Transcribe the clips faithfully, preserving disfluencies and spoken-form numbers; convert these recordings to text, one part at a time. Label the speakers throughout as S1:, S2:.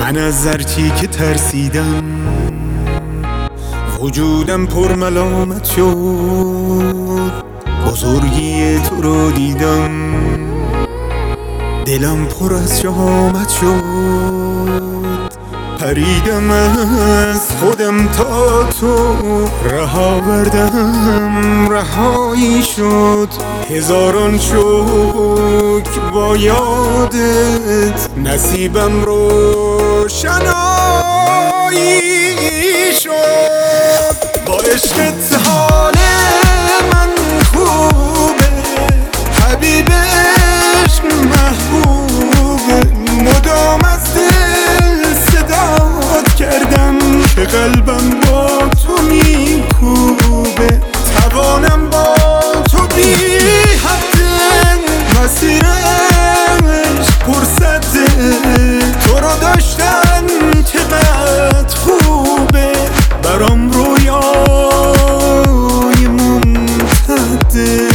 S1: من از هرچی که ترسیدم وجودم پر ملامت شد، بزرگی تو رو دیدم دلم پر از شهامت شد. پریدم از خودم تا تو رها آوردم، رهایی شد. هزاران شکر با یادت نصیبم روشنایی شد. با عشقت حال من خوبه، حبیب عشق محبوبه. مدام از دل صدات کردم که قلبم با تو میکوبه. توانم با تو بی حده، مسیرش پرسده. تو رو داشتن چقدر خوبه، برام رویای ممتده.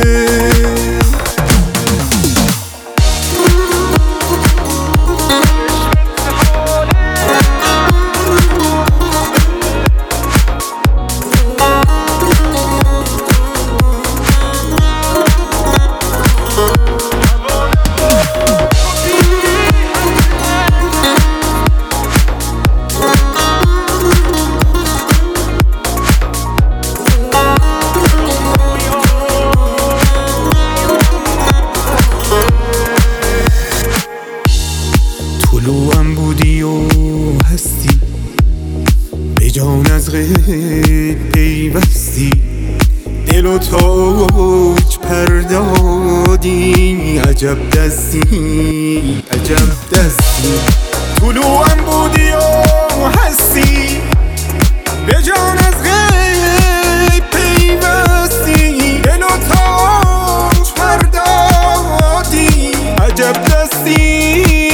S1: طلوعم بودی و هستی، به جان از غیب پیوستی. دل و تاج پردادی، عجب دستی عجب دستی. طلوعم بودی و هستی، به جان از غیب پیوستی. دل و تاج پردادی، عجب دستی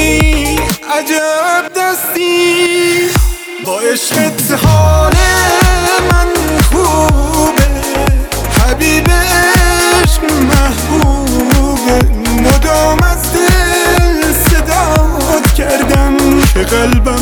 S1: عجب دستی. با عشقت حال من خوبه، حبیب عشق محبوبه. مدام از دل صدات کردم که قلبم